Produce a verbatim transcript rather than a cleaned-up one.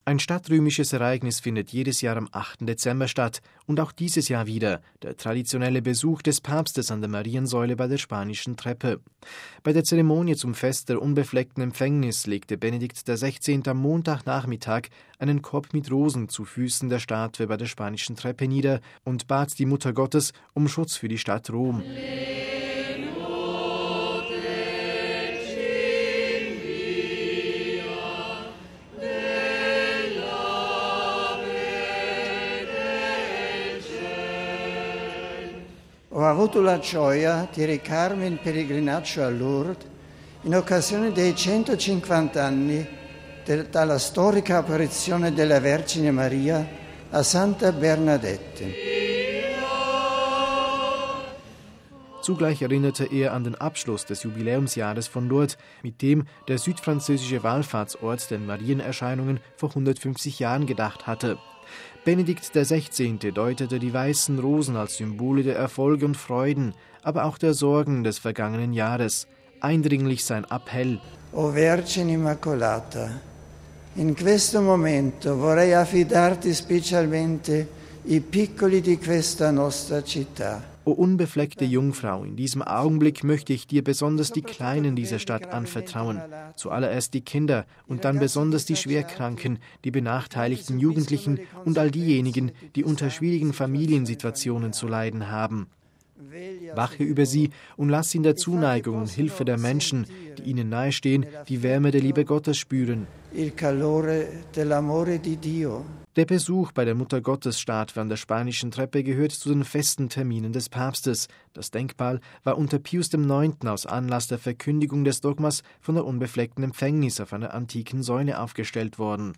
Ein stadtrömisches Ereignis findet jedes Jahr am achten Dezember statt und auch dieses Jahr wieder, der traditionelle Besuch des Papstes an der Mariensäule bei der Spanischen Treppe. Bei der Zeremonie zum Fest der unbefleckten Empfängnis legte Benedikt der Sechzehnte am Montagnachmittag einen Korb mit Rosen zu Füßen der Statue bei der Spanischen Treppe nieder und bat die Mutter Gottes um Schutz für die Stadt Rom. Ho avuto la gioia di recarmi in pellegrinaggio a Lourdes in occasione dei centocinquanta anni de, dalla storica apparizione della Vergine Maria a Santa Bernadette. Zugleich erinnerte er an den Abschluss des Jubiläumsjahres von Lourdes, mit dem der südfranzösische Wallfahrtsort den Marienerscheinungen vor hundertfünfzig Jahren gedacht hatte. Benedikt der Sechzehnte deutete die weißen Rosen als Symbole der Erfolge und Freuden, aber auch der Sorgen des vergangenen Jahres. Eindringlich sein Appell: O Vergine Immacolata, in questo momento vorrei affidarti specialmente i piccoli di questa nostra città. O unbefleckte Jungfrau, in diesem Augenblick möchte ich dir besonders die Kleinen dieser Stadt anvertrauen, zuallererst die Kinder und dann besonders die Schwerkranken, die benachteiligten Jugendlichen und all diejenigen, die unter schwierigen Familiensituationen zu leiden haben. Wache über sie und lass sie in der Zuneigung und Hilfe der Menschen, die ihnen nahestehen, die Wärme der Liebe Gottes spüren. Il calore dell'amore di Dio. Der Besuch bei der Muttergottesstatue an der Spanischen Treppe gehört zu den festen Terminen des Papstes. Das Denkmal war unter Pius der Neunte aus Anlass der Verkündigung des Dogmas von der unbefleckten Empfängnis auf einer antiken Säule aufgestellt worden.